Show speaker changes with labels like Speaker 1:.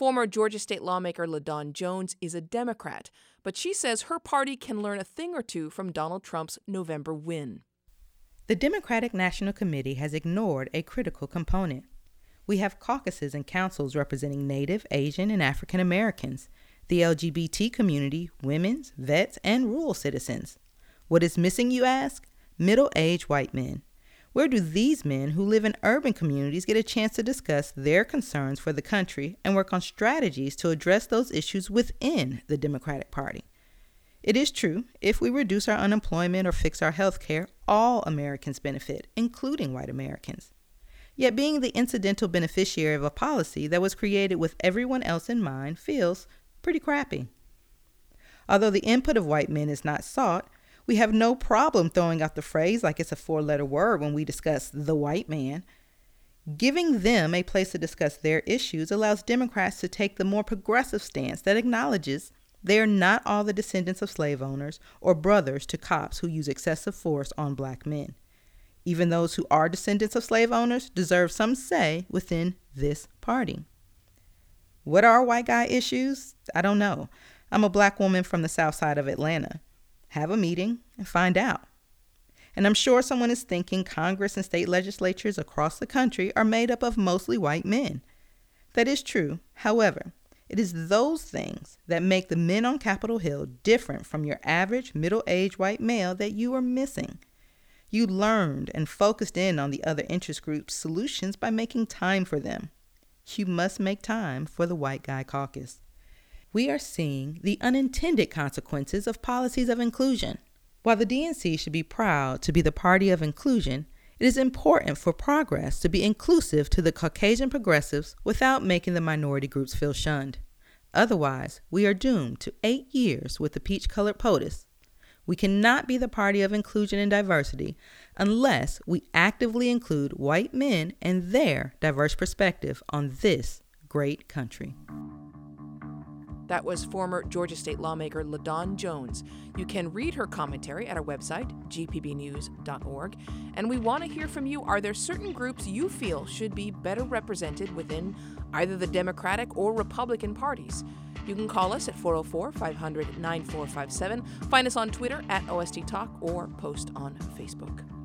Speaker 1: Former Georgia state lawmaker LaDawn Jones is a Democrat, but she says her party can learn a thing or two from Donald Trump's November win.
Speaker 2: The Democratic National Committee has ignored a critical component. We have caucuses and councils representing Native, Asian, and African Americans, the LGBT community, women's, vets, and rural citizens. What is missing, you ask? Middle-aged white men. Where do these men who live in urban communities get a chance to discuss their concerns for the country and work on strategies to address those issues within the Democratic Party? It is true, if we reduce our unemployment or fix our health care, all Americans benefit, including white Americans. Yet being the incidental beneficiary of a policy that was created with everyone else in mind feels pretty crappy. Although the input of white men is not sought, we have no problem throwing out the phrase like it's a 4-letter word when we discuss the white man. Giving them a place to discuss their issues allows Democrats to take the more progressive stance that acknowledges they are not all the descendants of slave owners or brothers to cops who use excessive force on black men. Even those who are descendants of slave owners deserve some say within this party. What are white guy issues? I don't know. I'm a black woman from the south side of Atlanta. Have a meeting and find out. And I'm sure someone is thinking Congress and state legislatures across the country are made up of mostly white men. That is true. However, it is those things that make the men on Capitol Hill different from your average middle-aged white male that you are missing. You learned and focused in on the other interest groups' solutions by making time for them. You must make time for the White Guy Caucus. We are seeing the unintended consequences of policies of inclusion. While the DNC should be proud to be the party of inclusion, it is important for progress to be inclusive to the Caucasian progressives without making the minority groups feel shunned. Otherwise, we are doomed to 8 years with the peach-colored POTUS. We cannot be the party of inclusion and diversity unless we actively include white men and their diverse perspective on this great country.
Speaker 1: That was former Georgia state lawmaker LaDawn Jones. You can read her commentary at our website, gpbnews.org. And we want to hear from you. Are there certain groups you feel should be better represented within either the Democratic or Republican parties? You can call us at 404-500-9457. Find us on Twitter at OST Talk or post on Facebook.